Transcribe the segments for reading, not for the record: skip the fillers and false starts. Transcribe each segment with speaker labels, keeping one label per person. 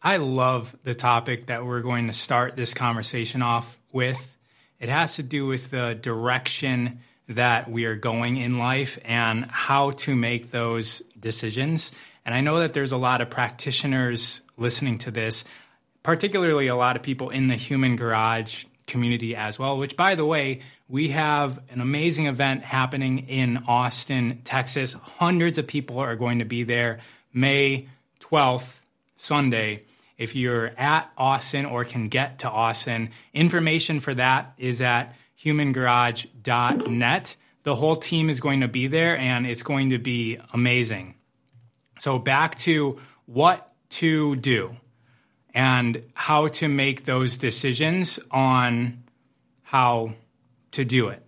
Speaker 1: I love the topic that we're going to start this conversation off with. It has to do with the direction that we are going in life and how to make those decisions. And I know that there's a lot of practitioners listening to this, particularly a lot of people in the Human Garage community as well, which, by the way, we have an amazing event happening in Austin, Texas. Hundreds of people are going to be there May 12th, Sunday. If you're at Austin or can get to Austin, information for that is at humangarage.net. The whole team is going to be there, and it's going to be amazing. So back to what to do and how to make those decisions on how to do it.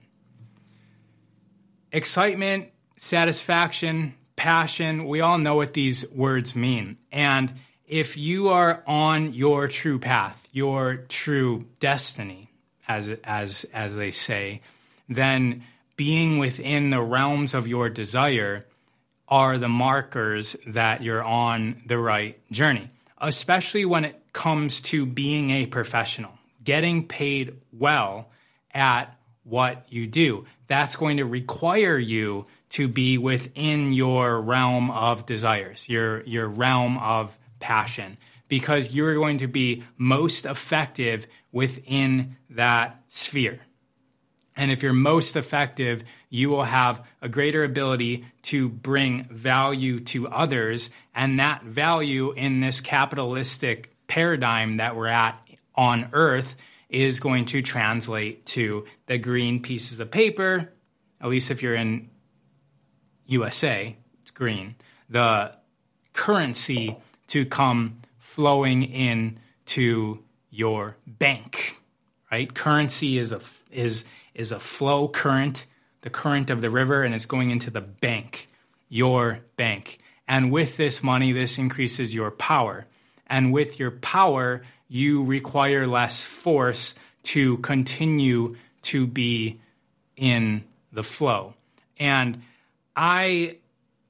Speaker 1: Excitement, satisfaction, passion, we all know what these words mean. And if you are on your true path, your true destiny, as they say, then being within the realms of your desire are the markers that you're on the right journey, especially when it comes to being a professional, getting paid well at what you do. That's going to require you to be within your realm of desires, your realm of passion, because you're going to be most effective within that sphere. And if you're most effective, you will have a greater ability to bring value to others. And that value in this capitalistic paradigm that we're at on Earth is going to translate to the green pieces of paper, at least if you're in USA, it's green, the currency to come flowing in to your bank, right? Currency is a flow current, the current of the river, and it's going into the bank, your bank. And with this money, this increases your power. And with your power, you require less force to continue to be in the flow. And I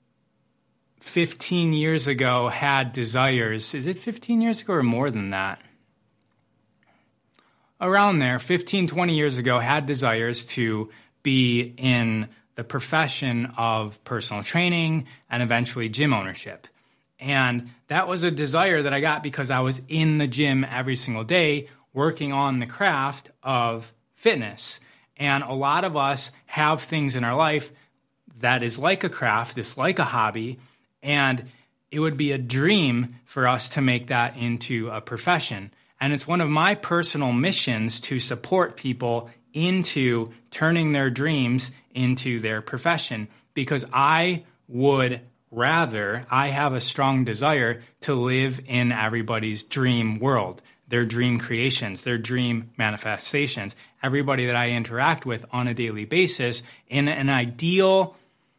Speaker 1: 15 years ago had desires. Is it 15 years ago or more than that? Around there, 15, 20 years ago, had desires to be in the profession of personal training and eventually gym ownership. And that was a desire that I got because I was in the gym every single day working on the craft of fitness. And a lot of us have things in our life that is like a craft, it's like a hobby, and it would be a dream for us to make that into a profession. And it's one of my personal missions to support people into turning their dreams into their profession, because I would rather, I have a strong desire to live in everybody's dream world, their dream creations, their dream manifestations, everybody that I interact with on a daily basis. In an ideal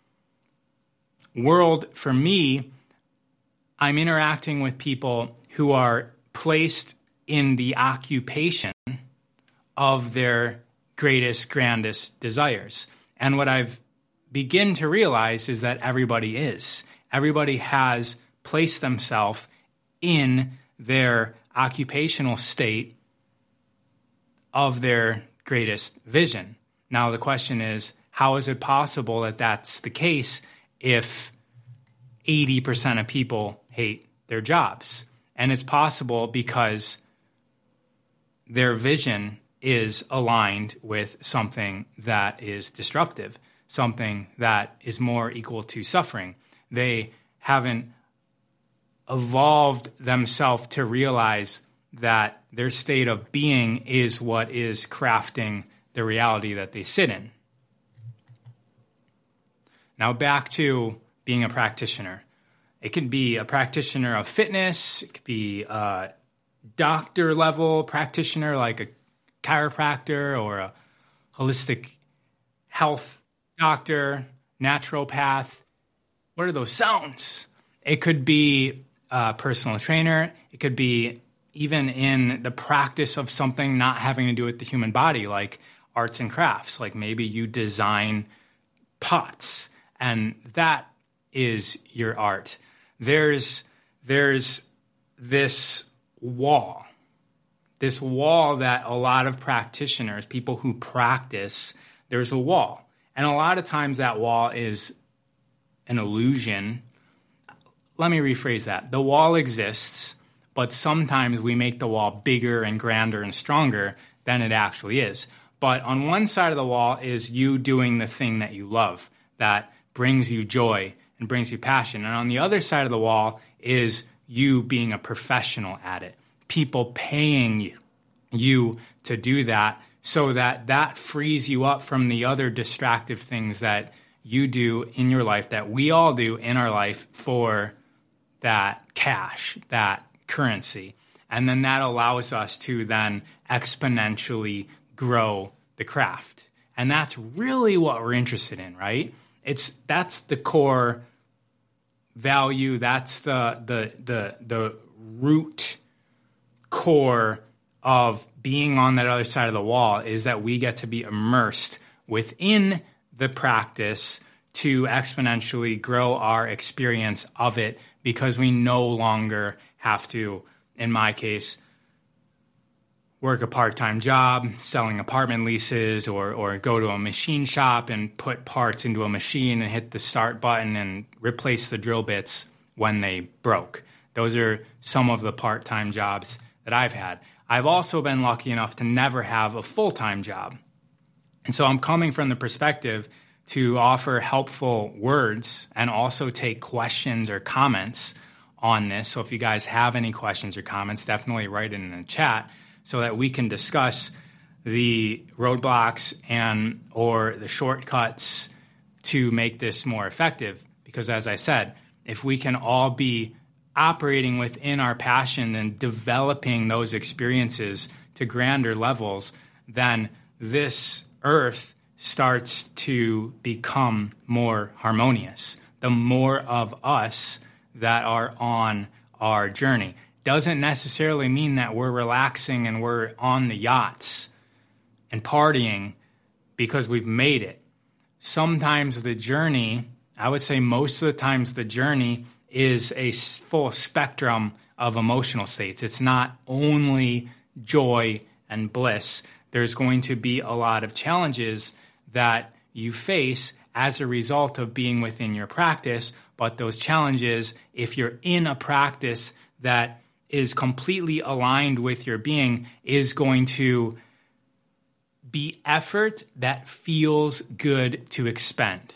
Speaker 1: world for me, I'm interacting with people who are placed in the occupation of their greatest, grandest desires. And what I've begin to realize is that everybody is. Everybody has placed themselves in their occupational state of their greatest vision. Now, the question is, how is it possible that that's the case if 80% of people hate their jobs? And it's possible because their vision is aligned with something that is destructive, something that is more equal to suffering. They haven't evolved themselves to realize that their state of being is what is crafting the reality that they sit in. Now back to being a practitioner. It can be a practitioner of fitness. It could be a doctor level practitioner like a chiropractor or a holistic health doctor, naturopath. What are those sounds? It could be a personal trainer. It could be even in the practice of something not having to do with the human body, like arts and crafts. Like maybe you design pots, and that is your art. There's this wall. This wall that a lot of practitioners, people who practice, there's a wall. And a lot of times that wall is an illusion. Let me rephrase that. The wall exists, but sometimes we make the wall bigger and grander and stronger than it actually is. But on one side of the wall is you doing the thing that you love, that brings you joy and brings you passion. And on the other side of the wall is you being a professional at it, people paying you to do that, so that frees you up from the other distractive things that you do in your life, that we all do in our life, for that cash, that currency. And then that allows us to then exponentially grow the craft. And that's really what we're interested in, right? That's the core value. That's the root core of being on that other side of the wall, is that we get to be immersed within the practice to exponentially grow our experience of it, because we no longer have to, in my case, work a part-time job selling apartment leases, or go to a machine shop and put parts into a machine and hit the start button and replace the drill bits when they broke. Those are some of the part-time jobs that I've had. I've also been lucky enough to never have a full-time job. And so I'm coming from the perspective to offer helpful words and also take questions or comments on this. So if you guys have any questions or comments, definitely write it in the chat so that we can discuss the roadblocks or the shortcuts to make this more effective. Because as I said, if we can all be operating within our passion and developing those experiences to grander levels, then this earth starts to become more harmonious. The more of us that are on our journey. Doesn't necessarily mean that we're relaxing and we're on the yachts and partying because we've made it. Sometimes the journey, I would say most of the times the journey, is a full spectrum of emotional states. It's not only joy and bliss. There's going to be a lot of challenges that you face as a result of being within your practice. But those challenges, if you're in a practice that is completely aligned with your being, is going to be effort that feels good to expend.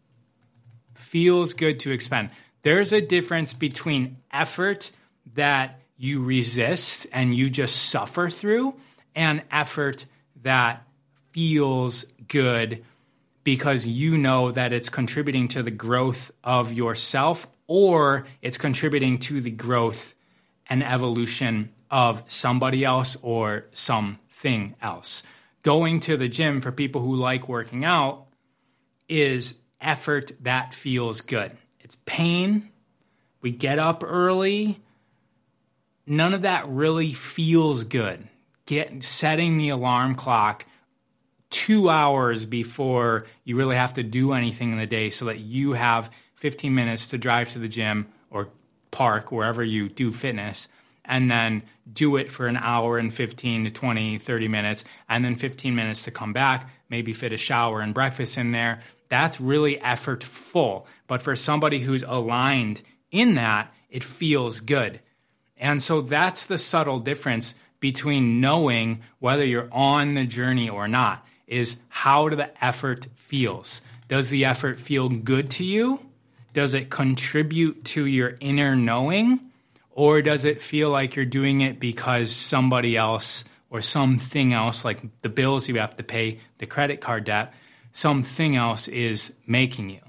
Speaker 1: Feels good to expend. There's a difference between effort that you resist and you just suffer through, and effort that feels good because you know that it's contributing to the growth of yourself, or it's contributing to the growth and evolution of somebody else or something else. Going to the gym, for people who like working out, is effort that feels good. It's pain. We get up early. None of that really feels good. Setting the alarm clock 2 hours before you really have to do anything in the day so that you have 15 minutes to drive to the gym or park, wherever you do fitness, and then do it for an hour and 15 to 20, 30 minutes, and then 15 minutes to come back, maybe fit a shower and breakfast in there. That's really effortful. But for somebody who's aligned in that, it feels good. And so that's the subtle difference between knowing whether you're on the journey or not, is how the effort feels. Does the effort feel good to you? Does it contribute to your inner knowing? Or does it feel like you're doing it because somebody else or something else, like the bills you have to pay, the credit card debt, something else is making you?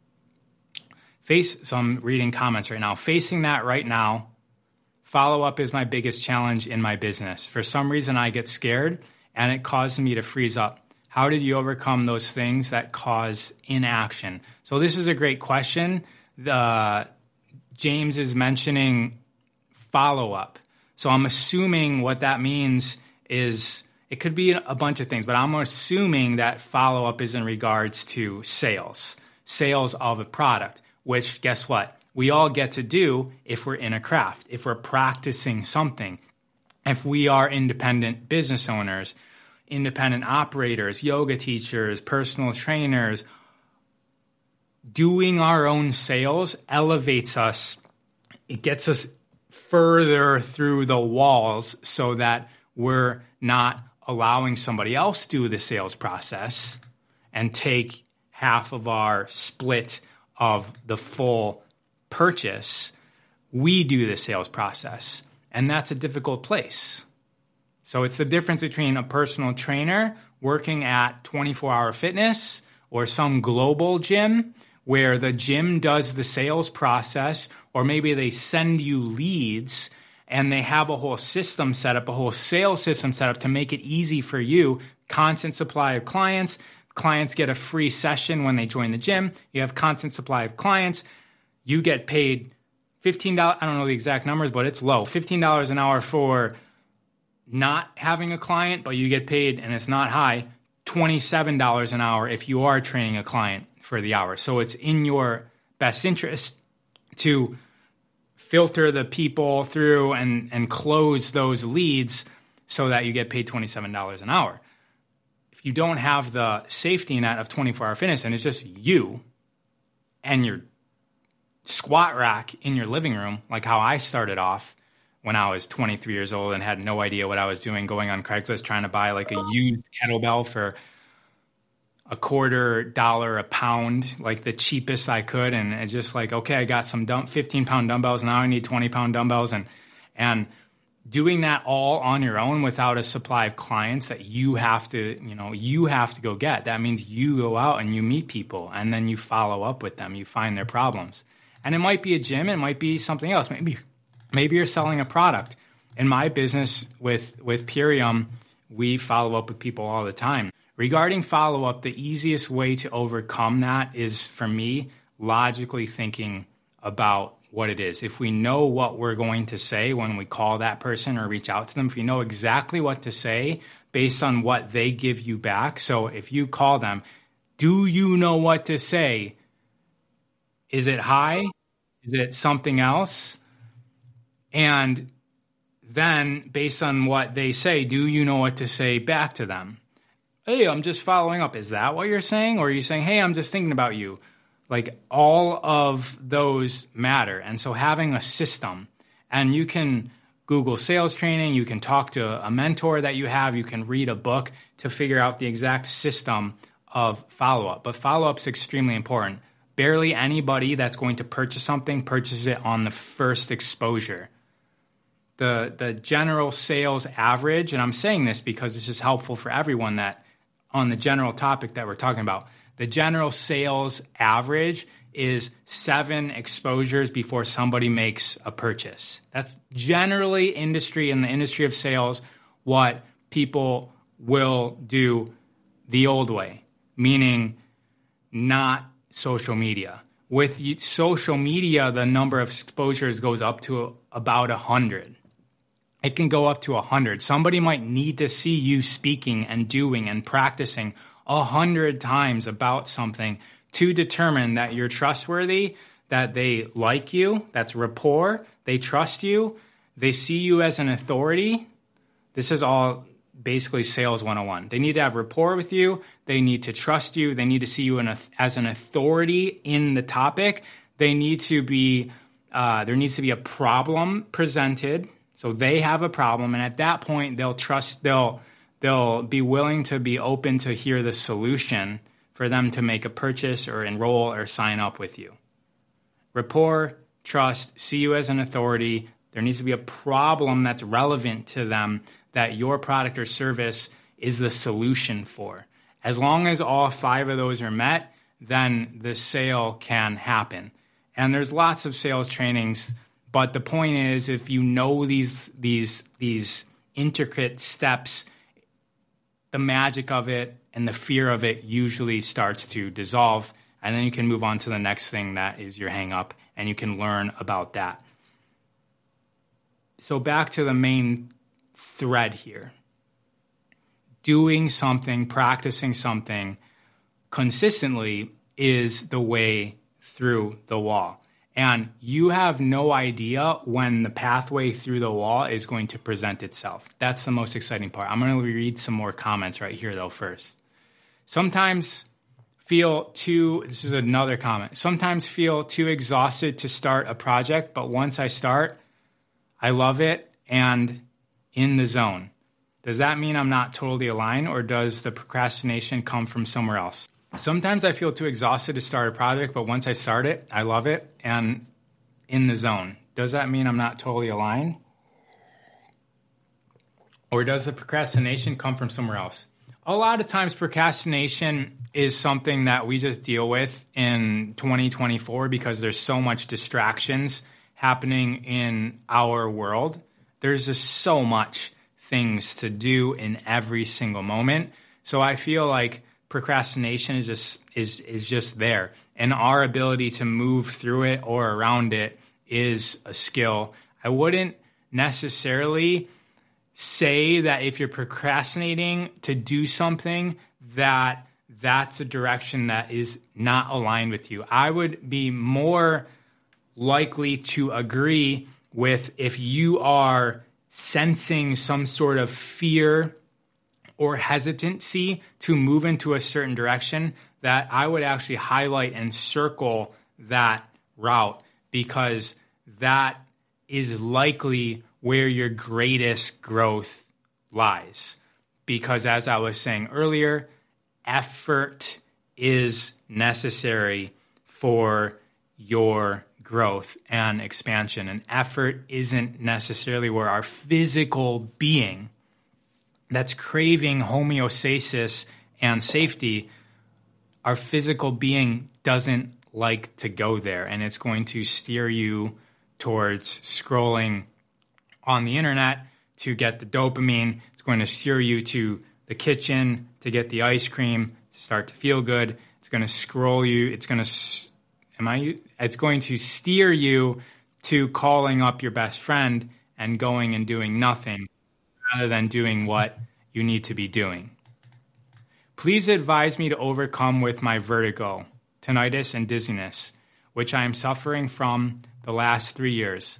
Speaker 1: So I'm reading comments right now. Facing that right now, follow-up is my biggest challenge in my business. For some reason, I get scared, and it causes me to freeze up. How did you overcome those things that cause inaction? So this is a great question. James is mentioning follow-up. So I'm assuming what that means is, it could be a bunch of things, but I'm assuming that follow-up is in regards to sales of a product, which, guess what? We all get to do if we're in a craft, if we're practicing something. If we are independent business owners, independent operators, yoga teachers, personal trainers, doing our own sales elevates us. It gets us further through the walls so that we're not allowing somebody else do the sales process and take half of our split of the full purchase. We do the sales process, and that's a difficult place. So it's the difference between a personal trainer working at 24-Hour Fitness or some global gym where the gym does the sales process, or maybe they send you leads and they have a whole system set up, a whole sales system set up to make it easy for you, constant supply of clients. Clients get a free session when they join the gym. You have constant supply of clients. You get paid $15. I don't know the exact numbers, but it's low. $15 an hour for not having a client, but you get paid, and it's not high, $27 an hour if you are training a client for the hour. So it's in your best interest to filter the people through and close those leads so that you get paid $27 an hour. If you don't have the safety net of 24-Hour Fitness and it's just you and your squat rack in your living room, like how I started off when I was 23 years old and had no idea what I was doing, going on Craigslist trying to buy like a used kettlebell for $0.25 a pound, like the cheapest I could. And it's just like, okay, I got some 15-pound dumbbells. Now I need 20-pound dumbbells. And doing that all on your own without a supply of clients that you have to go get. That means you go out and you meet people and then you follow up with them. You find their problems. And it might be a gym. It might be something else. Maybe you're selling a product. In my business with Purium, we follow up with people all the time. Regarding follow-up, the easiest way to overcome that is, for me, logically thinking about what it is. If we know what we're going to say when we call that person or reach out to them, if we know exactly what to say based on what they give you back. So if you call them, do you know what to say? Is it hi? Is it something else? And then based on what they say, do you know what to say back to them? Hey, I'm just following up. Is that what you're saying? Or are you saying, hey, I'm just thinking about you? Like, all of those matter. And so having a system, and you can Google sales training, you can talk to a mentor that you have, you can read a book to figure out the exact system of follow-up. But follow-up is extremely important. Barely anybody that's going to purchase something purchases it on the first exposure. The general sales average, and I'm saying this because this is helpful for everyone that on the general topic that we're talking about, the general sales average is 7 exposures before somebody makes a purchase. That's generally in the industry of sales, what people will do the old way, meaning not social media. With social media, the number of exposures goes up to about 100. It can go up to 100. Somebody might need to see you speaking and doing and practicing 100 times about something to determine that you're trustworthy, that they like you, that's rapport, they trust you, they see you as an authority. This is all basically sales 101. They need to have rapport with you. They need to trust you. They need to see you as an authority in the topic. There needs to be a problem presented. So they have a problem, and at that point, they'll be willing to be open to hear the solution for them to make a purchase or enroll or sign up with you. Rapport, trust, see you as an authority. There needs to be a problem that's relevant to them that your product or service is the solution for. As long as all 5 of those are met, then the sale can happen. And there's lots of sales trainings. But the point is, if you know these intricate steps, the magic of it and the fear of it usually starts to dissolve, and then you can move on to the next thing that is your hang up, and you can learn about that. So back to the main thread here. Doing something, practicing something consistently is the way through the wall. And you have no idea when the pathway through the wall is going to present itself. That's the most exciting part. I'm going to read some more comments right here, though, first. This is another comment. Sometimes feel too exhausted to start a project, but once I start, I love it and in the zone. Does that mean I'm not totally aligned, or does the procrastination come from somewhere else? Sometimes I feel too exhausted to start a project, but once I start it, I love it and in the zone. Does that mean I'm not totally aligned? Or does the procrastination come from somewhere else? A lot of times procrastination is something that we just deal with in 2024 because there's so much distractions happening in our world. There's just so much things to do in every single moment. So I feel like procrastination is just there, and our ability to move through it or around it is a skill. I wouldn't necessarily say that if you're procrastinating to do something that's a direction that is not aligned with you. I would be more likely to agree with if you are sensing some sort of fear or hesitancy to move into a certain direction, that I would actually highlight and circle that route, because that is likely where your greatest growth lies. Because as I was saying earlier, effort is necessary for your growth and expansion. And effort isn't necessarily where our physical being that's craving homeostasis and safety, our physical being doesn't like to go there. And it's going to steer you towards scrolling on the internet to get the dopamine. It's going to steer you to the kitchen to get the ice cream, to start to feel good. It's going to scroll you. It's going to steer you to calling up your best friend and going and doing nothing rather than doing what you need to be doing. Please advise me to overcome with my vertigo, tinnitus, and dizziness, which I am suffering from the last 3 years.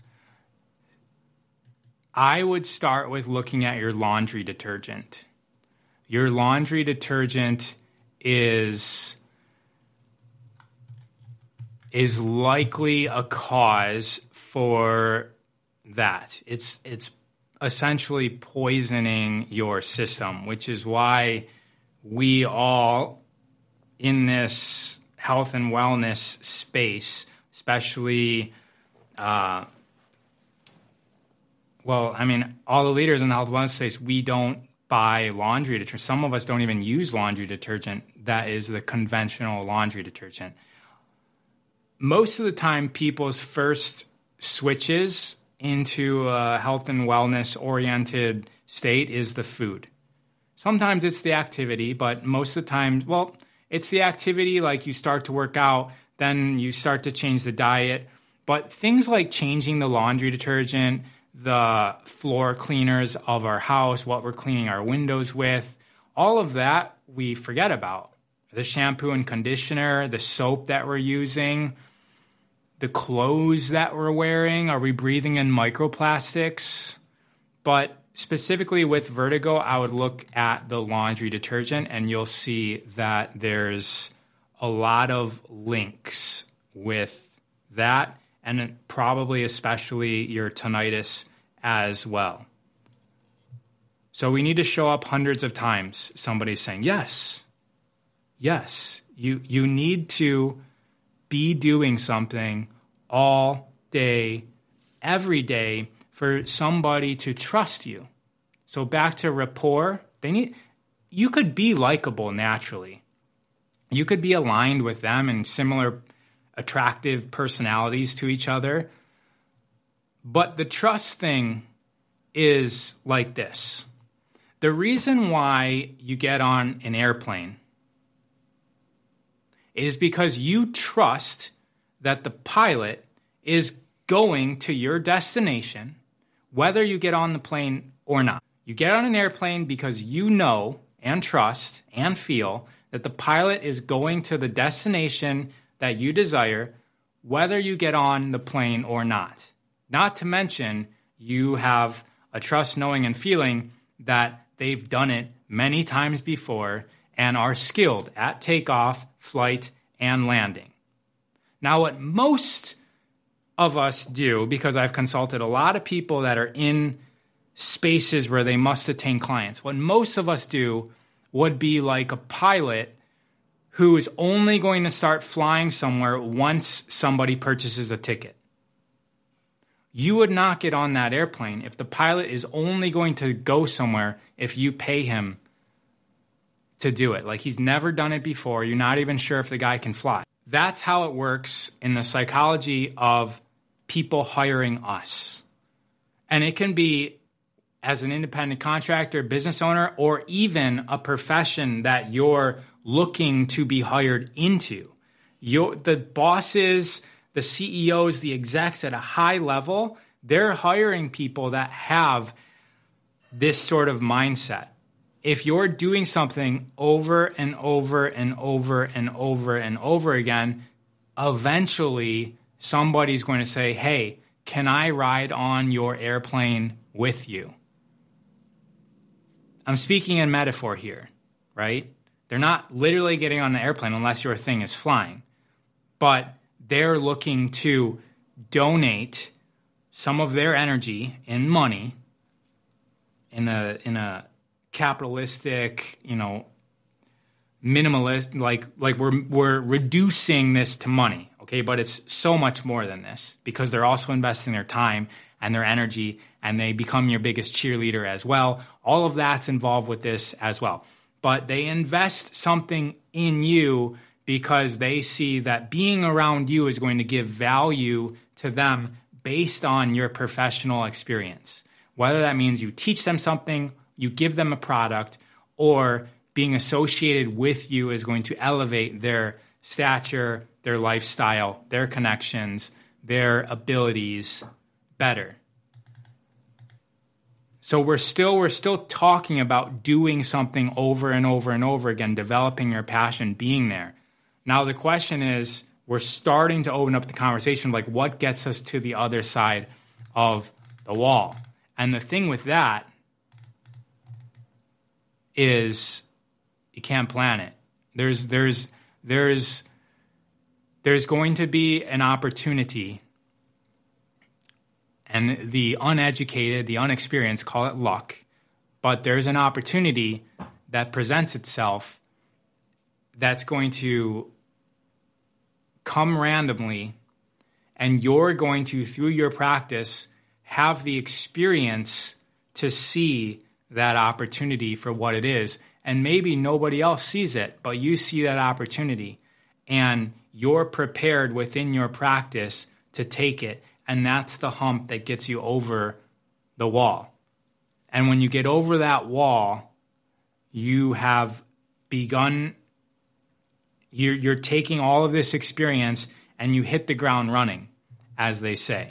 Speaker 1: I would start with looking at your laundry detergent. Your laundry detergent is likely a cause for that. It's essentially poisoning your system, which is why we all in this health and wellness space, especially, all the leaders in the health and wellness space, we don't buy laundry detergent. Some of us don't even use laundry detergent. That is the conventional laundry detergent. Most of the time, people's first switches into a health and wellness oriented state is the food. Sometimes it's the activity, but most of the time, it's the activity, like you start to work out, then you start to change the diet. But things like changing the laundry detergent, the floor cleaners of our house, what we're cleaning our windows with, all of that we forget about. The shampoo and conditioner, the soap that we're using, the clothes that we're wearing, are we breathing in microplastics? But specifically with vertigo, I would look at the laundry detergent, and you'll see that there's a lot of links with that, and probably especially your tinnitus as well. So we need to show up hundreds of times. Somebody's saying, yes, you need to be doing something all day, every day, for somebody to trust you. So back to rapport, you could be likable naturally. You could be aligned with them and similar attractive personalities to each other. But the trust thing is like this. The reason why you get on an airplane is because you trust that the pilot is going to your destination, whether you get on the plane or not. You get on an airplane because you know and trust and feel that the pilot is going to the destination that you desire, whether you get on the plane or not. Not to mention, you have a trust, knowing, and feeling that they've done it many times before and are skilled at takeoff, flight, and landing. Now, what most of us do, because I've consulted a lot of people that are in spaces where they must attain clients, what most of us do would be like a pilot who is only going to start flying somewhere once somebody purchases a ticket. You would not get on that airplane if the pilot is only going to go somewhere if you pay him to do it. Like, he's never done it before. You're not even sure if the guy can fly. That's how it works in the psychology of people hiring us. And it can be as an independent contractor, business owner, or even a profession that you're looking to be hired into. The bosses, the CEOs, the execs at a high level, they're hiring people that have this sort of mindset. If you're doing something over and over and over and over and over again, eventually somebody's going to say, hey, can I ride on your airplane with you? I'm speaking in metaphor here, right? They're not literally getting on the airplane unless your thing is flying. But they're looking to donate some of their energy in money in a capitalistic, minimalist, like we're reducing this to money, okay? But it's so much more than this, because they're also investing their time and their energy, and they become your biggest cheerleader as well. All of that's involved with this as well. But they invest something in you because they see that being around you is going to give value to them based on your professional experience. Whether that means you teach them something, you give them a product, or being associated with you is going to elevate their stature, their lifestyle, their connections, their abilities better. So we're still talking about doing something over and over and over again, developing your passion, being there. Now the question is, we're starting to open up the conversation, like what gets us to the other side of the wall? And the thing with that is you can't plan it. There's going to be an opportunity, and the uneducated, the unexperienced call it luck, but there's an opportunity that presents itself that's going to come randomly, and you're going to, through your practice, have the experience to see that opportunity for what it is. And maybe nobody else sees it, but you see that opportunity, and you're prepared within your practice to take it. And that's the hump that gets you over the wall. And when you get over that wall, you have begun, you're taking all of this experience and you hit the ground running, as they say.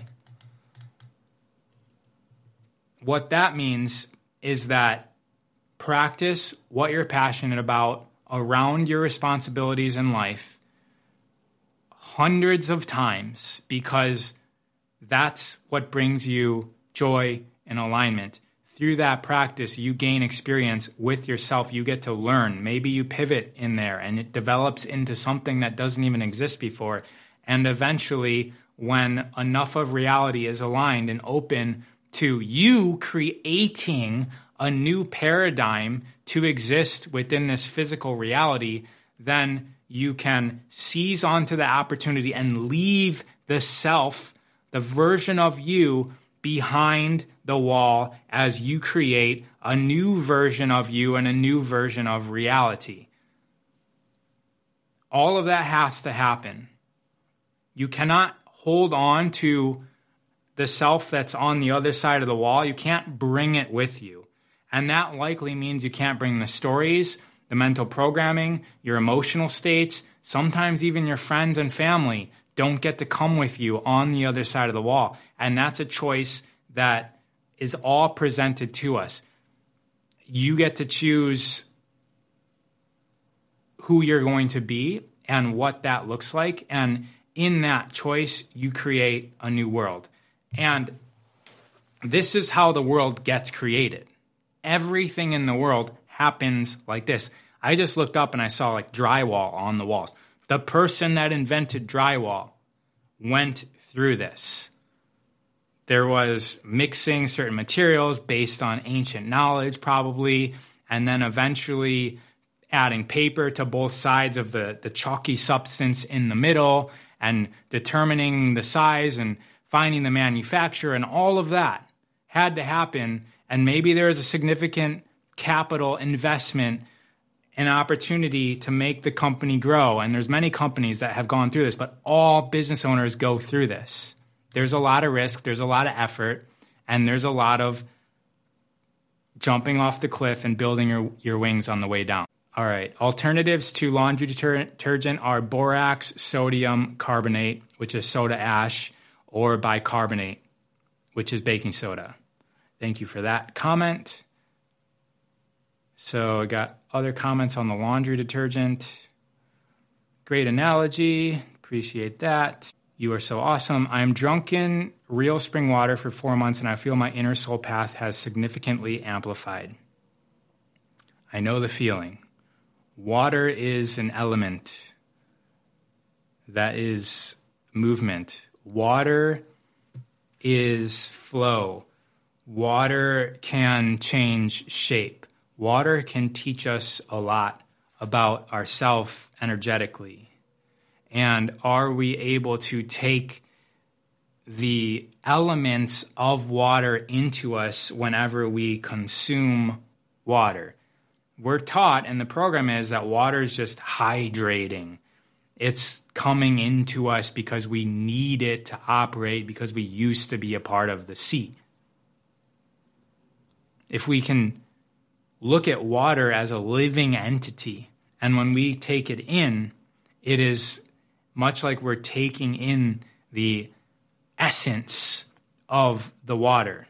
Speaker 1: What that means is that practice what you're passionate about around your responsibilities in life hundreds of times, because that's what brings you joy and alignment. Through that practice, you gain experience with yourself. You get to learn. Maybe you pivot in there and it develops into something that doesn't even exist before. And eventually, when enough of reality is aligned and open to you creating a new paradigm to exist within this physical reality, then you can seize onto the opportunity and leave the self, the version of you, behind the wall as you create a new version of you and a new version of reality. All of that has to happen. You cannot hold on to the self that's on the other side of the wall. You can't bring it with you. And that likely means you can't bring the stories, the mental programming, your emotional states, sometimes even your friends and family don't get to come with you on the other side of the wall. And that's a choice that is all presented to us. You get to choose who you're going to be and what that looks like. And in that choice, you create a new world. And this is how the world gets created. Everything in the world happens like this. I just looked up and I saw like drywall on the walls. The person that invented drywall went through this. There was mixing certain materials based on ancient knowledge, probably, and then eventually adding paper to both sides of the chalky substance in the middle and determining the size and finding the manufacturer, and all of that had to happen. And maybe there was a significant capital investment and opportunity to make the company grow. And there's many companies that have gone through this, but all business owners go through this. There's a lot of risk, there's a lot of effort, and there's a lot of jumping off the cliff and building your wings on the way down. All right, alternatives to laundry detergent are borax sodium carbonate, which is soda ash, or bicarbonate, which is baking soda. Thank you for that comment. So I got other comments on the laundry detergent. Great analogy. Appreciate that. You are so awesome. I'm drunk in real spring water for 4 months, and I feel my inner soul path has significantly amplified. I know the feeling. Water is an element that is movement. Water is flow. Water can change shape. Water can teach us a lot about ourselves energetically. And are we able to take the elements of water into us whenever we consume water? We're taught, and the program is that water is just hydrating. It's coming into us because we need it to operate, because we used to be a part of the sea. If we can look at water as a living entity, and when we take it in, it is much like we're taking in the essence of the water.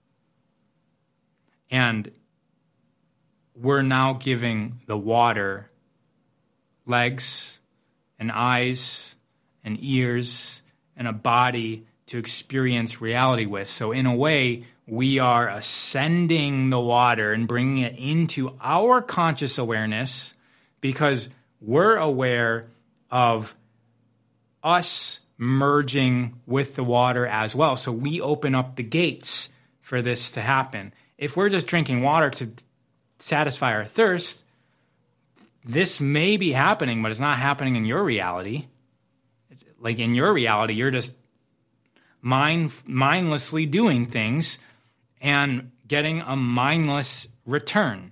Speaker 1: And we're now giving the water legs and eyes and ears and a body to experience reality with. So in a way, we are ascending the water and bringing it into our conscious awareness because we're aware of us merging with the water as well. So we open up the gates for this to happen. If we're just drinking water to satisfy our thirst, this may be happening, but it's not happening in your reality. Like in your reality, you're just mindlessly doing things and getting a mindless return.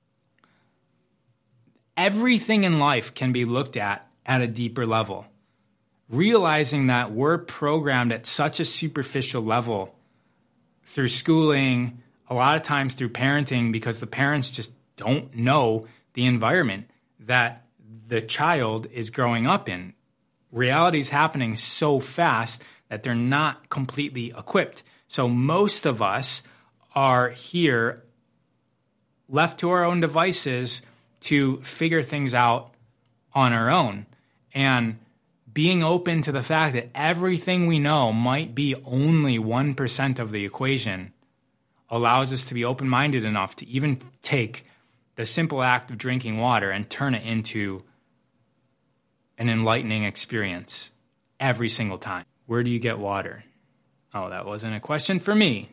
Speaker 1: Everything in life can be looked at a deeper level. Realizing that we're programmed at such a superficial level through schooling, a lot of times through parenting, because the parents just don't know the environment that the child is growing up in. Reality is happening so fast that they're not completely equipped. So most of us are here left to our own devices to figure things out on our own. And being open to the fact that everything we know might be only 1% of the equation allows us to be open-minded enough to even take the simple act of drinking water and turn it into an enlightening experience every single time. Where do you get water? Oh, that wasn't a question for me.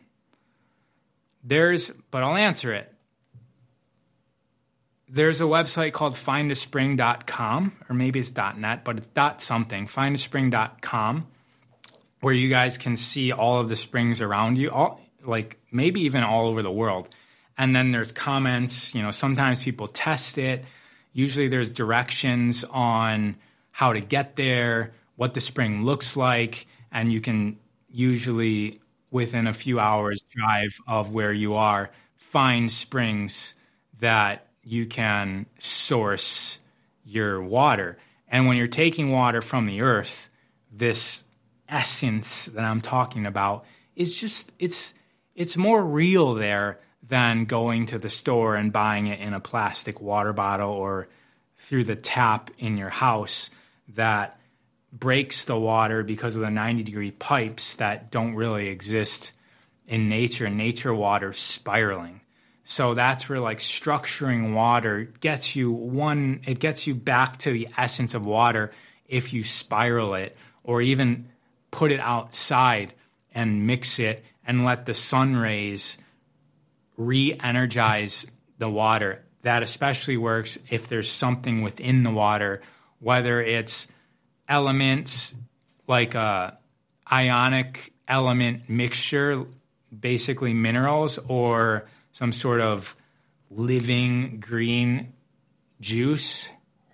Speaker 1: But I'll answer it. There's a website called findaspring.com, or maybe it's .net, but it's .something, findaspring.com, where you guys can see all of the springs around you, like maybe even all over the world. And then there's comments, sometimes people test it. Usually there's directions on how to get there, what the spring looks like, and you can usually, within a few hours drive of where you are, find springs that you can source your water. And when you're taking water from the earth, this essence that I'm talking about is just, it's more real there than going to the store and buying it in a plastic water bottle or through the tap in your house that breaks the water because of the 90-degree pipes that don't really exist in nature. Nature water spiraling. So that's where like structuring water gets you it gets you back to the essence of water if you spiral it or even put it outside and mix it and let the sun rays re-energize the water. That especially works if there's something within the water, whether it's elements like a ionic element mixture, basically minerals, or some sort of living green juice.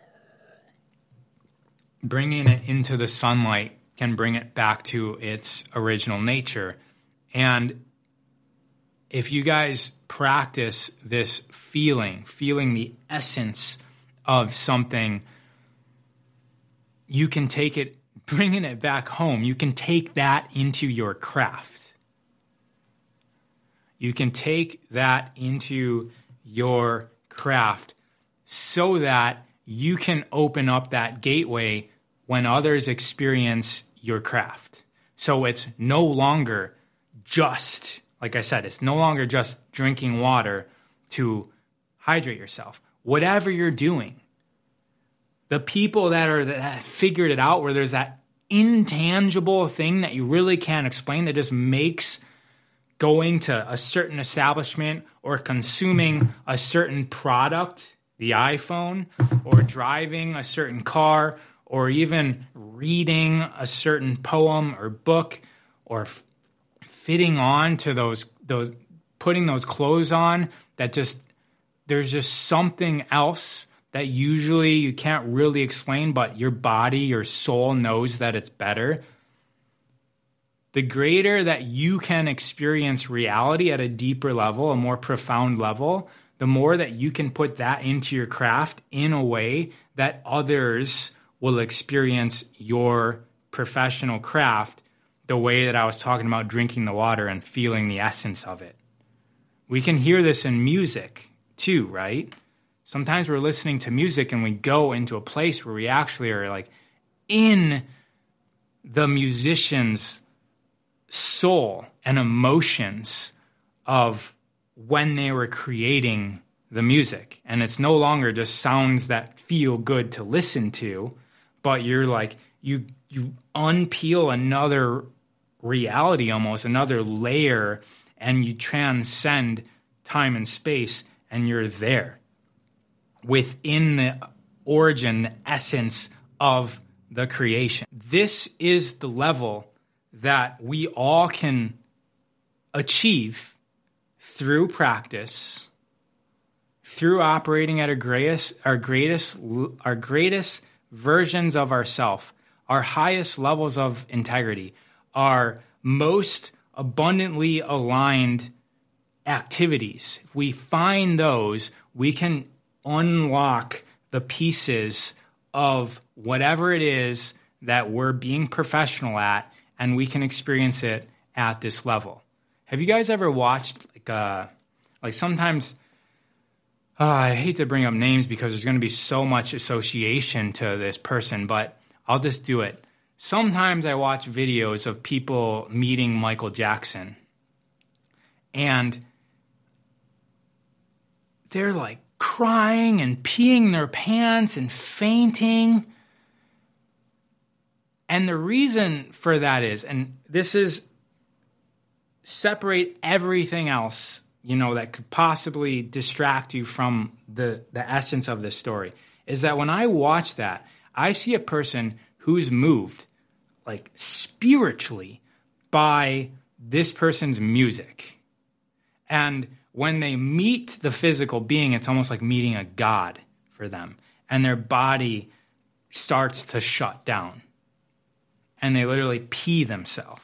Speaker 1: Bringing it into the sunlight can bring it back to its original nature. And if you guys practice this feeling the essence of something, you can take it, bringing it back home. You can take that into your craft. You can take that into your craft so that you can open up that gateway when others experience your craft. So it's no longer just, like I said, it's no longer just drinking water to hydrate yourself. Whatever you're doing, the people that figured it out, where there's that intangible thing that you really can't explain that just makes going to a certain establishment or consuming a certain product, the iPhone, or driving a certain car, or even reading a certain poem or book, or fitting on to those putting those clothes on, that just, there's just something else that usually you can't really explain, but your body, your soul knows that it's better. The greater that you can experience reality at a deeper level, a more profound level, the more that you can put that into your craft in a way that others will experience your professional craft the way that I was talking about drinking the water and feeling the essence of it. We can hear this in music too, right? Sometimes we're listening to music and we go into a place where we actually are like in the musician's soul and emotions of when they were creating the music. And it's no longer just sounds that feel good to listen to, but you're like, you unpeel another reality, almost another layer, and you transcend time and space, and you're there within the origin, the essence of the creation. This is the level that we all can achieve through practice, through operating at our greatest versions of ourself, our highest levels of integrity, our most abundantly aligned activities. If we find those, we can unlock the pieces of whatever it is that we're being professional at, and we can experience it at this level. Have you guys ever watched like sometimes, I hate to bring up names because there's going to be so much association to this person, but I'll just do it. Sometimes I watch videos of people meeting Michael Jackson, and they're like crying and peeing their pants and fainting. And the reason for that is, and this is separate everything else, that could possibly distract you from the essence of this story, is that when I watch that, I see a person who's moved like spiritually by this person's music. And when they meet the physical being, it's almost like meeting a god for them. And their body starts to shut down. And they literally pee themselves.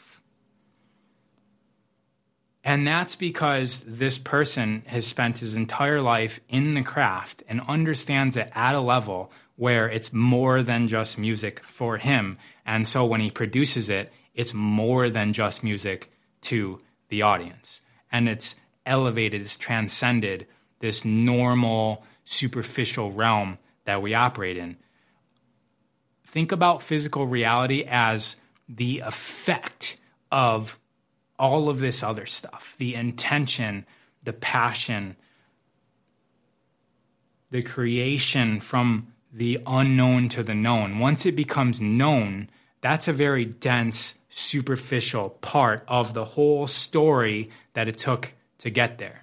Speaker 1: And that's because this person has spent his entire life in the craft and understands it at a level where it's more than just music for him. And so when he produces it, it's more than just music to the audience. And it's elevated, it's transcended this normal, superficial realm that we operate in. think about physical reality as the effect of all of this other stuff, the intention, the passion, the creation from the unknown to the known. Once it becomes known, that's a very dense, superficial part of the whole story that it took to get there.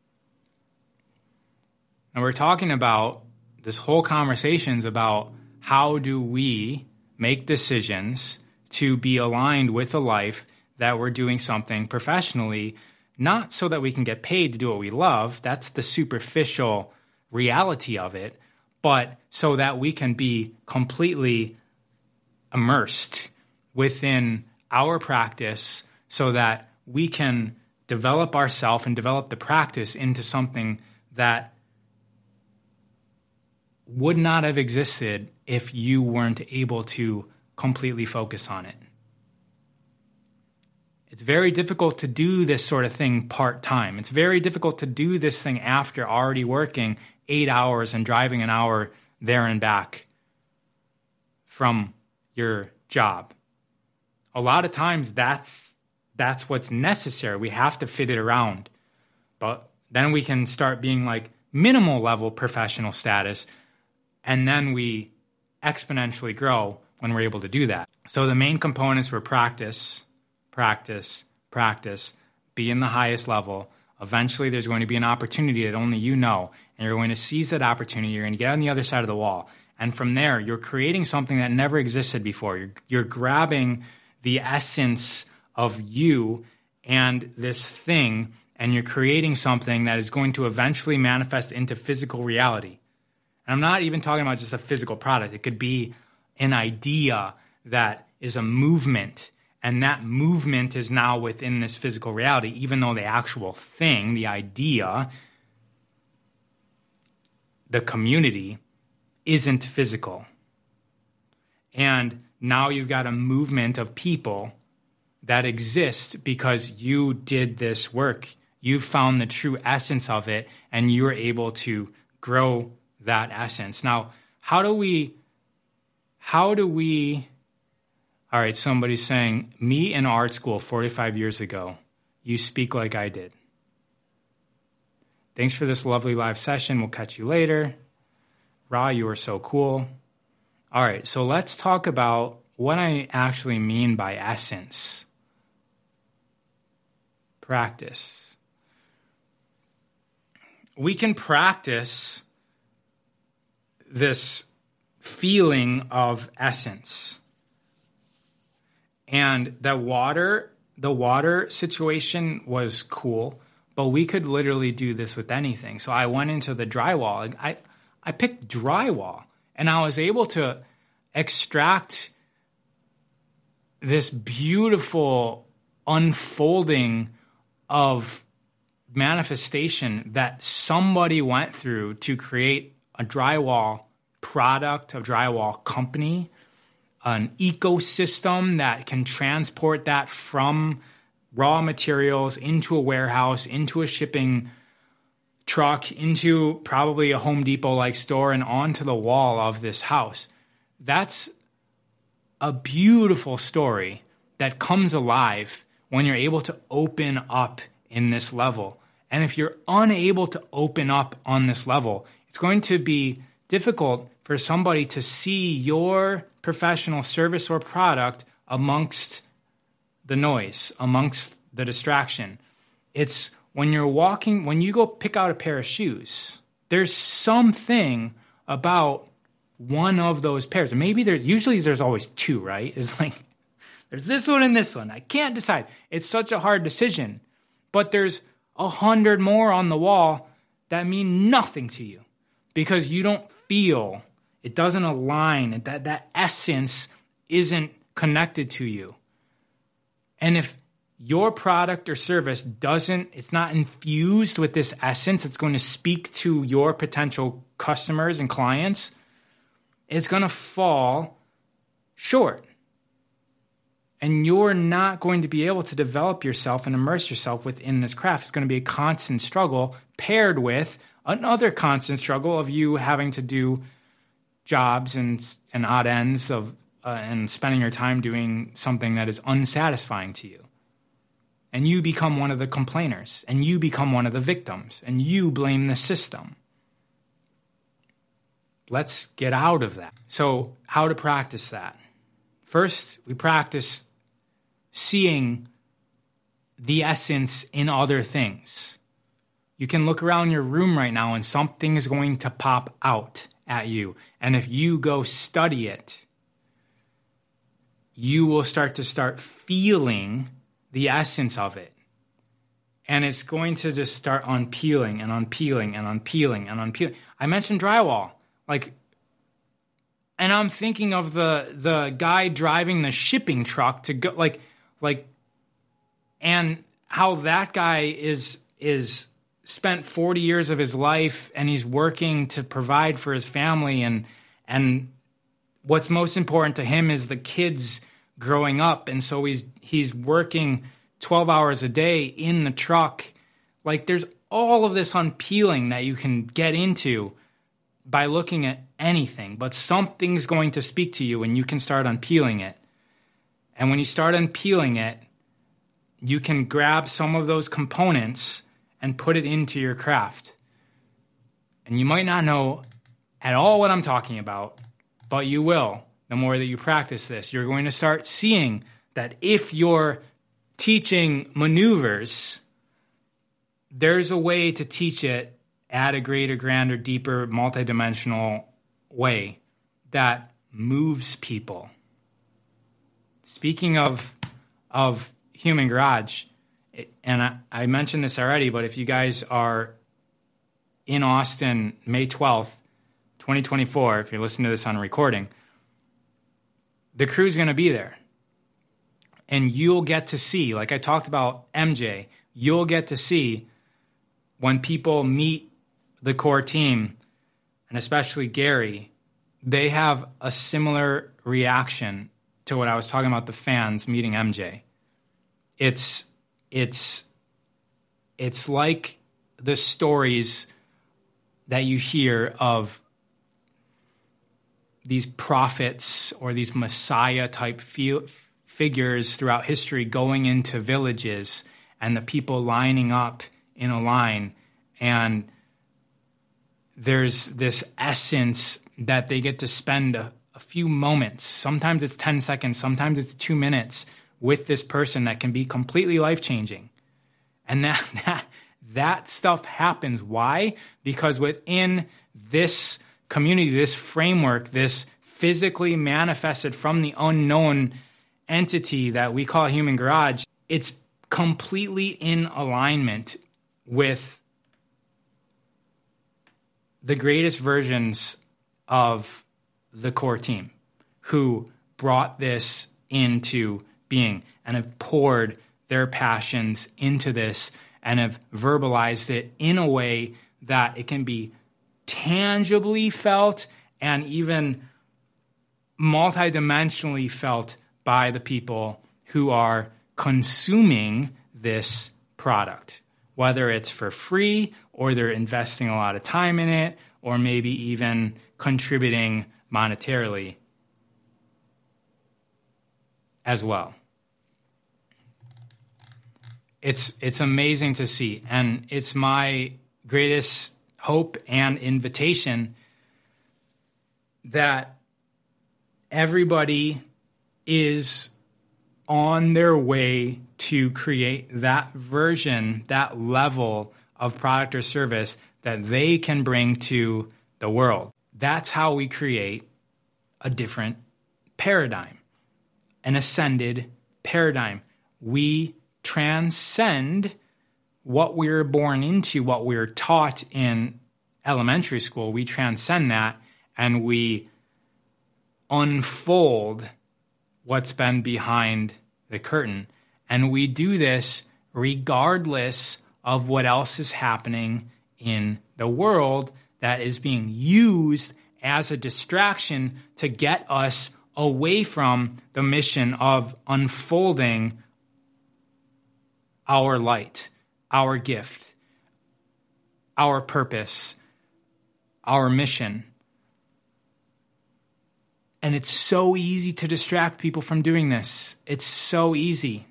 Speaker 1: And we're talking about, this whole conversation's about how do we make decisions to be aligned with a life that we're doing something professionally, not so that we can get paid to do what we love. That's the superficial reality of it, but so that we can be completely immersed within our practice so that we can develop ourselves and develop the practice into something that would not have existed if you weren't able to completely focus on it. It's very difficult to do this sort of thing part-time. It's very difficult to do this thing after already working 8 hours and driving an hour there and back from your job. A lot of times that's what's necessary. We have to fit it around. But then we can start being like minimal level professional status, and then we exponentially grow when we're able to do that. So the main components were practice, be in the highest level. Eventually there's going to be an opportunity that only you know, and you're going to seize that opportunity. You're going to get on the other side of the wall. And from there, you're creating something that never existed before. You're grabbing the essence of you and this thing, and you're creating something that is going to eventually manifest into physical reality. And I'm not even talking about just a physical product. It could be an idea that is a movement, and that movement is now within this physical reality, even though the actual thing, the idea, the community, isn't physical. And now you've got a movement of people that exist because you did this work. You found the true essence of it, and you were able to grow that essence. Now, how do we, all right, somebody's saying, me in art school 45 years ago, you speak like I did. Thanks for this lovely live session. We'll catch you later. Ra, you are so cool. All right, so let's talk about what I actually mean by essence. Practice. We can practice this feeling of essence. And the water situation was cool, but we could literally do this with anything. So I went into the drywall. I picked drywall, and I was able to extract this beautiful unfolding of manifestation that somebody went through to create a drywall product, a drywall company, an ecosystem that can transport that from raw materials into a warehouse, into a shipping truck, into probably a Home Depot-like store, and onto the wall of this house. That's a beautiful story that comes alive when you're able to open up in this level. And if you're unable to open up on this level, it's going to be difficult for somebody to see your professional service or product amongst the noise, amongst the distraction. It's when you're walking, when you go pick out a pair of shoes, there's something about one of those pairs. Maybe there's always two, right? It's like, there's this one and this one. I can't decide. It's such a hard decision. But there's 100 more on the wall that mean nothing to you because you don't feel, it doesn't align, that essence isn't connected to you. And if your product or service it's not infused with this essence, it's going to speak to your potential customers and clients, it's going to fall short. And you're not going to be able to develop yourself and immerse yourself within this craft. It's going to be a constant struggle paired with another constant struggle of you having to do jobs and odd ends of and spending your time doing something that is unsatisfying to you. And you become one of the complainers, and you become one of the victims, and you blame the system. Let's get out of that. So how to practice that? First, we practice seeing the essence in other things. You can look around your room right now and something is going to pop out at you. And if you go study it, you will start feeling the essence of it. And it's going to just start unpeeling and unpeeling and unpeeling and unpeeling. I mentioned drywall. And I'm thinking of the guy driving the shipping truck to go, and how that guy is spent 40 years of his life and he's working to provide for his family, and what's most important to him is the kids growing up, and so he's working 12 hours a day in the truck. There's all of this unpeeling that you can get into by looking at anything, but something's going to speak to you and you can start unpeeling it. And when you start unpeeling it, you can grab some of those components and put it into your craft. And you might not know at all what I'm talking about, but you will. The more that you practice this, you're going to start seeing that if you're teaching maneuvers, there's a way to teach it at a greater, grander, deeper, multidimensional way that moves people. Speaking of Human Garage, and I mentioned this already, but if you guys are in Austin, May 12th, 2024, if you're listening to this on a recording, the crew's going to be there. And you'll get to see, like I talked about MJ, you'll get to see when people meet the core team, and especially Gary, they have a similar reaction to what I was talking about the fans meeting MJ. It's like the stories that you hear of these prophets or these Messiah-type figures throughout history going into villages and the people lining up in a line, and there's this essence that they get to spend a few moments. Sometimes it's 10 seconds, sometimes it's 2 minutes with this person that can be completely life-changing. And that stuff happens. Why? Because within this community, this framework, this physically manifested from the unknown entity that we call Human Garage, it's completely in alignment with the greatest versions of the core team who brought this into being and have poured their passions into this and have verbalized it in a way that it can be tangibly felt and even multidimensionally felt by the people who are consuming this product, whether it's for free or they're investing a lot of time in it or maybe even contributing monetarily as well. It's amazing to see, and it's my greatest hope and invitation that everybody is on their way to create that version, that level of product or service that they can bring to the world. That's how we create a different paradigm, an ascended paradigm. We transcend what we were born into, what we were taught in elementary school. We transcend that and we unfold what's been behind the curtain. And we do this regardless of what else is happening in the world that is being used as a distraction to get us away from the mission of unfolding our light, our gift, our purpose, our mission. And it's so easy to distract people from doing this. It's so easy.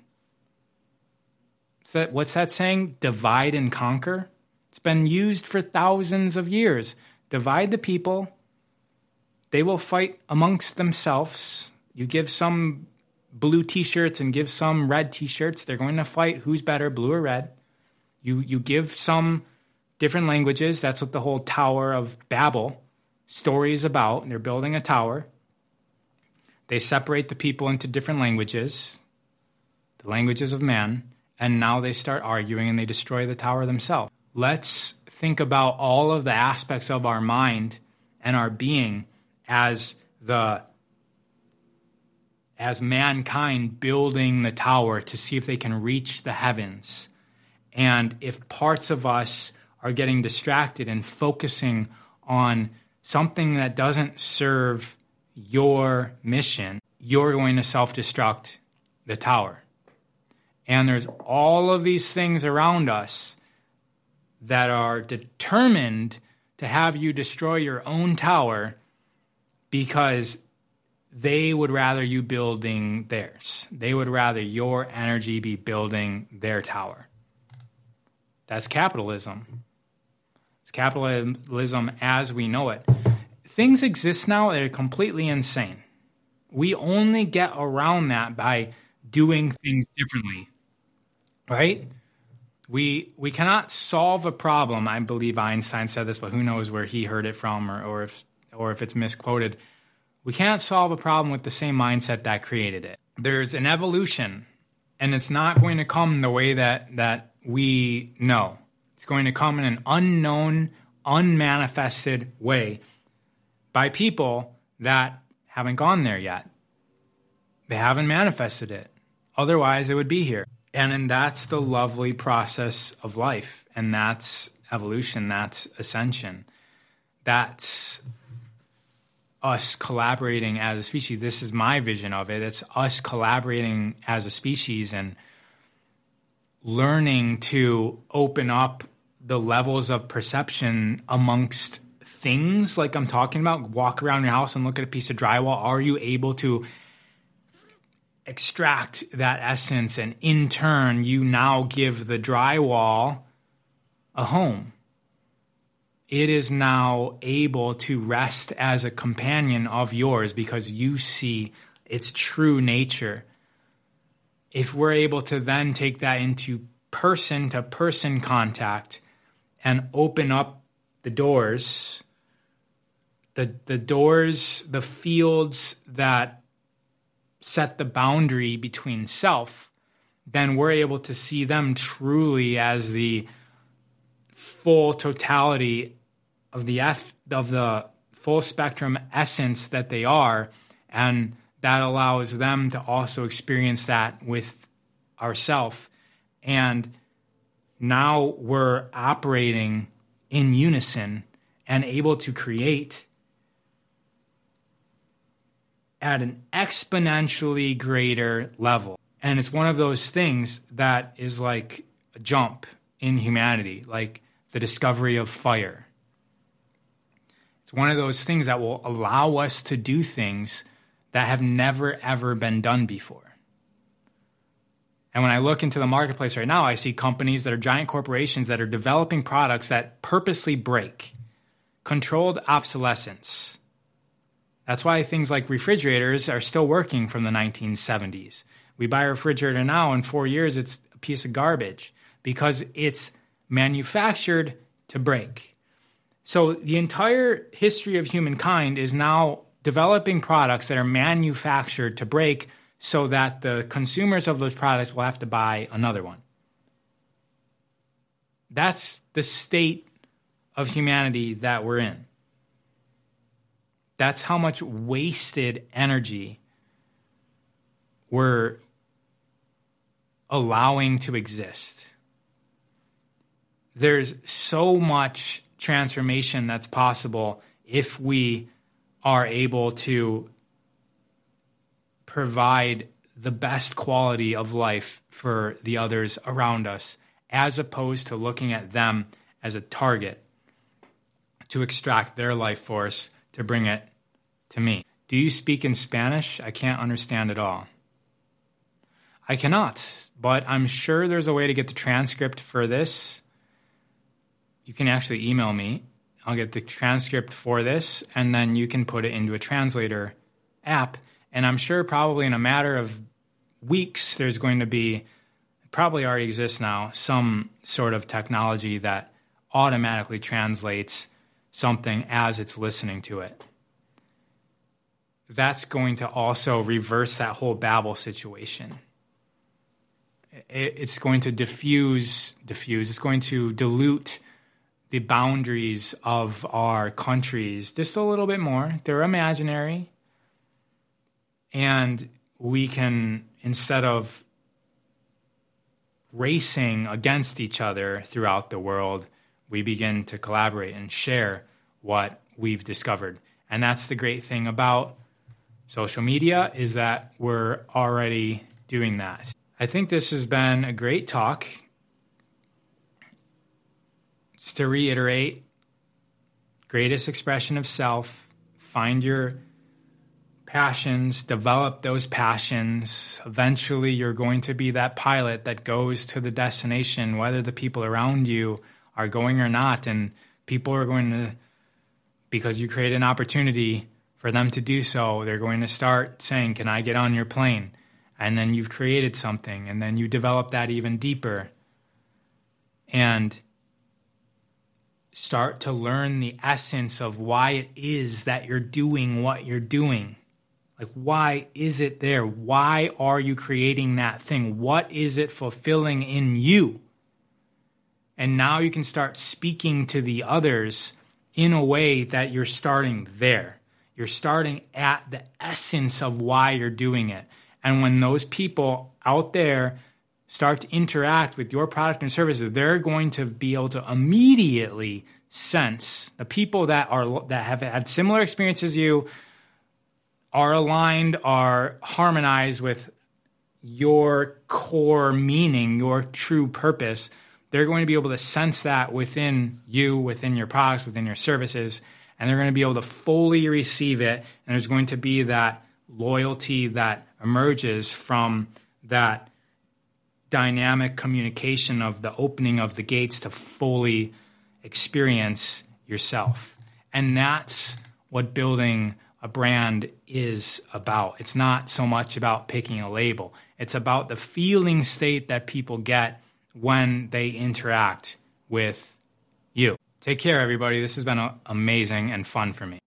Speaker 1: What's that saying? Divide and conquer. It's been used for thousands of years. Divide the people. They will fight amongst themselves. You give some blue t-shirts and give some red t-shirts. They're going to fight who's better, blue or red. You give some different languages. That's what the whole Tower of Babel story is about. They're building a tower. They separate the people into different languages, the languages of man, and now they start arguing and they destroy the tower themselves. Let's think about all of the aspects of our mind and our being as mankind building the tower to see if they can reach the heavens. And if parts of us are getting distracted and focusing on something that doesn't serve your mission, you're going to self-destruct the tower. And there's all of these things around us that are determined to have you destroy your own tower because they would rather you building theirs. They would rather your energy be building their tower. That's capitalism. It's capitalism as we know it. Things exist now that are completely insane. We only get around that by doing things differently, right? We cannot solve a problem. I believe Einstein said this, but who knows where he heard it from or if it's misquoted. We can't solve a problem with the same mindset that created it. There's an evolution, and it's not going to come the way that we know. It's going to come in an unknown, unmanifested way by people that haven't gone there yet. They haven't manifested it. Otherwise, it would be here. And that's the lovely process of life. And that's evolution. That's ascension. That's us collaborating as a species. This is my vision of it. It's us collaborating as a species and learning to open up the levels of perception amongst things like I'm talking about. Walk around your house and look at a piece of drywall. Are you able to extract that essence, and in turn, you now give the drywall a home? It is now able to rest as a companion of yours because you see its true nature. If we're able to then take that into person-to-person contact and open up the doors, the fields that set the boundary between self, then we're able to see them truly as the full totality of the full spectrum essence that they are, and that allows them to also experience that with ourself. And now we're operating in unison and able to create at an exponentially greater level. And it's one of those things that is like a jump in humanity, like the discovery of fire. It's one of those things that will allow us to do things that have never, ever been done before. And when I look into the marketplace right now, I see companies that are giant corporations that are developing products that purposely break. Controlled obsolescence. That's why things like refrigerators are still working from the 1970s. We buy a refrigerator now, in 4 years, it's a piece of garbage because it's manufactured to break. So the entire history of humankind is now developing products that are manufactured to break so that the consumers of those products will have to buy another one. That's the state of humanity that we're in. That's how much wasted energy we're allowing to exist. There's so much transformation that's possible if we are able to provide the best quality of life for the others around us, as opposed to looking at them as a target to extract their life force to bring it to me. Do you speak in Spanish? I can't understand it all. I cannot, but I'm sure there's a way to get the transcript for this. You can actually email me. I'll get the transcript for this, and then you can put it into a translator app. And I'm sure probably in a matter of weeks, there's going to be, probably already exists now, some sort of technology that automatically translates something as it's listening to it. That's going to also reverse that whole Babel situation. It's going to diffuse, it's going to dilute the boundaries of our countries just a little bit more. They're imaginary. And we can, instead of racing against each other throughout the world, we begin to collaborate and share what we've discovered. And that's the great thing about social media, is that we're already doing that. I think this has been a great talk. Just to reiterate, greatest expression of self, find your passions, develop those passions. Eventually, you're going to be that pilot that goes to the destination, whether the people around you are going or not. And people are going to, because you create an opportunity for them to do so, they're going to start saying, can I get on your plane? And then you've created something, and then you develop that even deeper. And start to learn the essence of why it is that you're doing what you're doing. Like, why is it there? Why are you creating that thing? What is it fulfilling in you? And now you can start speaking to the others in a way that you're starting there. You're starting at the essence of why you're doing it. And when those people out there start to interact with your product and services, they're going to be able to immediately sense the people that have had similar experiences as you, are aligned, are harmonized with your core meaning, your true purpose. They're going to be able to sense that within you, within your products, within your services, and they're going to be able to fully receive it. And there's going to be that loyalty that emerges from that dynamic communication of the opening of the gates to fully experience yourself. And that's what building a brand is about. It's not so much about picking a label. It's about the feeling state that people get when they interact with you. Take care, everybody. This has been amazing and fun for me.